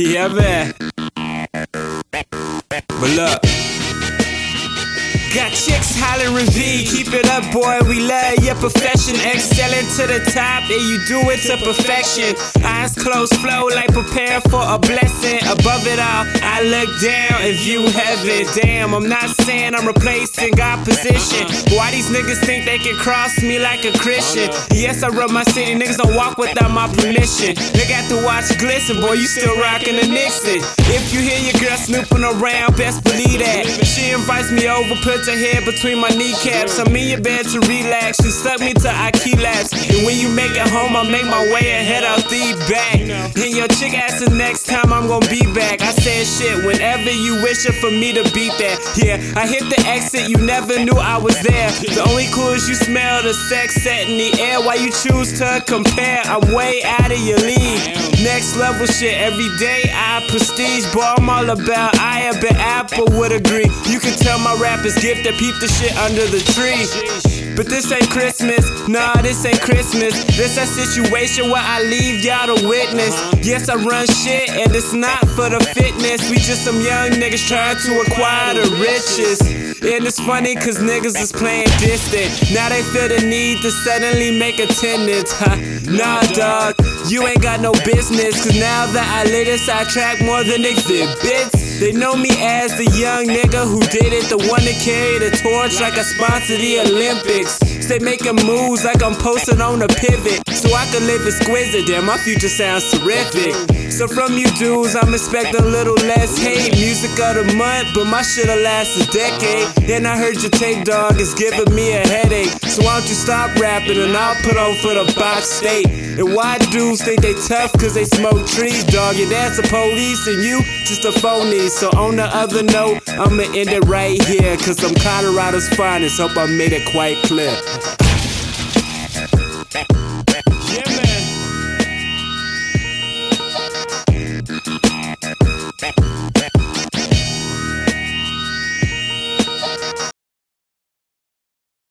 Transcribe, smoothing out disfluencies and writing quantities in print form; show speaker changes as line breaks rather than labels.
Yeah, man. But look, got chicks hollering V, keep it up, boy, we love your profession. Excelling to the top, and you do it to perfection. Eyes closed, flow like prepare for a blessing. Above it all, I look down and view heaven. Damn, I'm not saying I'm replacing God's position. Why these niggas think they can cross me like a Christian? Yes, I run my city, niggas don't walk without my permission. They got to watch glisten, boy, you still rockin' the Nixon. If you hear your girl snooping around, best believe that. She invites me over, puts her head between my kneecaps. I'm in your bed to relax, she stuck me to IQ laps. And when you make it home, I make my way ahead, I'll be back. And your chick asked the next time I'm gon' be back. I said shit, whenever you wish it for me to beat that. Yeah, I hit the exit, you never knew I was there. The only clue is you smell the sex set in the air. Why you choose to compare? I'm way out of your league. Next level shit, every day I prestige. Boy, I'm all about I have been Apple would agree. You can tell my rap is gifted, peep the shit under the tree. But this ain't Christmas, nah, this ain't Christmas. This a situation where I leave y'all to witness. Yes, I run shit, and it's not for the fitness. We just some young niggas trying to acquire the riches. And it's funny cause niggas is playing distant. Now they feel the need to suddenly make attendance, huh? Nah, dog, you ain't got no business. Cause now that I lit it, I track more than exhibits. They know me as the young nigga who did it, the one that carried the torch like I sponsored the Olympics. Stay making moves like I'm posted on a pivot, so I can live exquisite. Damn, my future sounds terrific. So from you dudes, I'm expecting a little less hate. Music of the month, but my shit'll last a decade. And I heard your tape, dog, is giving me a headache. So why don't you stop rapping and I'll put on for the box state. And why dudes think they tough cause they smoke trees, dog? Your dad's the police and you just a phony. So on the other note, I'ma end it right here, cause I'm Colorado's finest. Hope I made it quite clear.